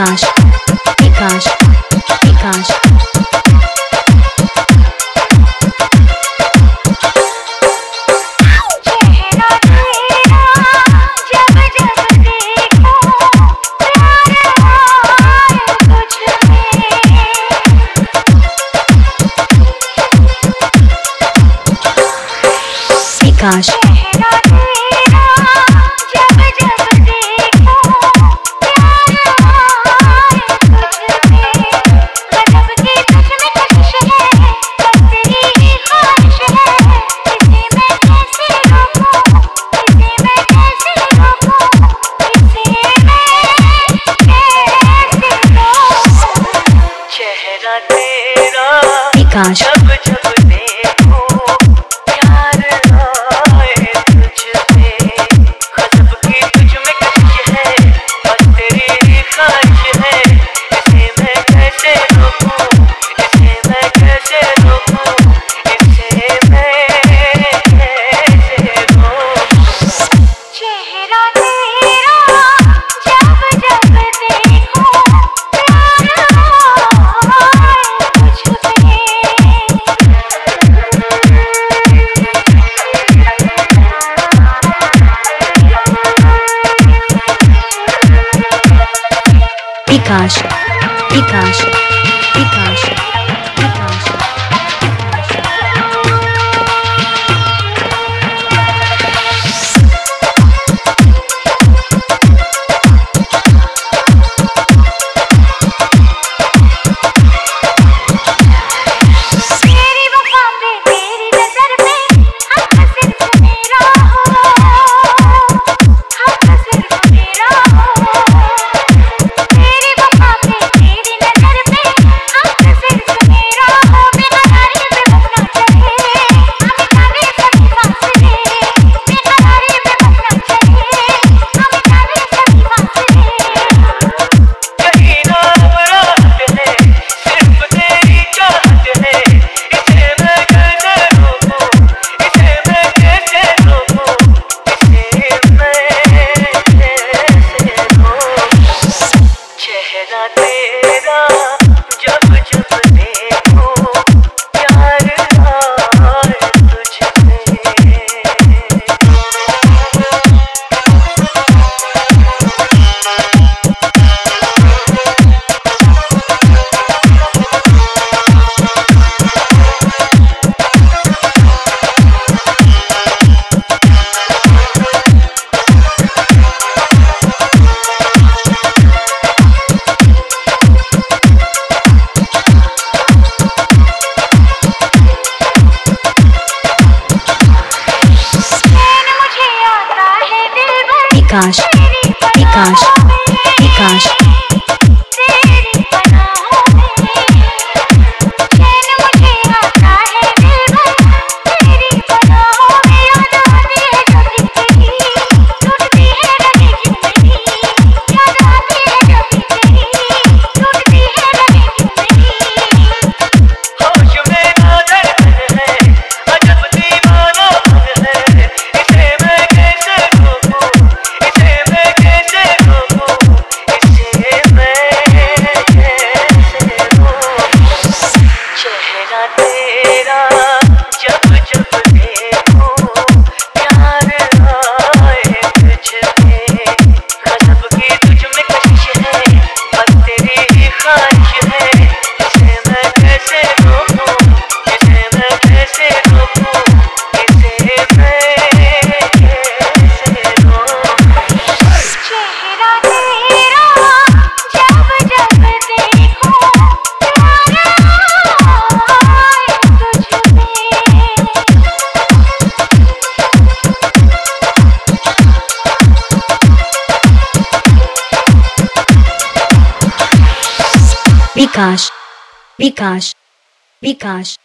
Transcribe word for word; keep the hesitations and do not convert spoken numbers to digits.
विकास विकास विकास विकास विकास जब जब देखो प्यार आए तुझसे गजब की तुझ में कशिश है बस तेरी ख्वाहिश है इसे मैं कैसे रोकूं इसे मैं कैसे रोकूं इसे मैं कैसे रोकूं चेहरा तेरा जब जब देखो विकास विकास विकास विकास तेरा जब जब देखो प्यार आए तुझसे विकास विकास विकास तेरा जब जब देखो प्यार आए तुझसे गजब की तुझ में कशिश है बस तेरी ख्वाहिश है इसे मैं कैसे रोकूं इसे मैं कैसे रोकूं इसे मैं कैसे रोकूं चेहरा तेरा जब जब देखो विकास विकास विकास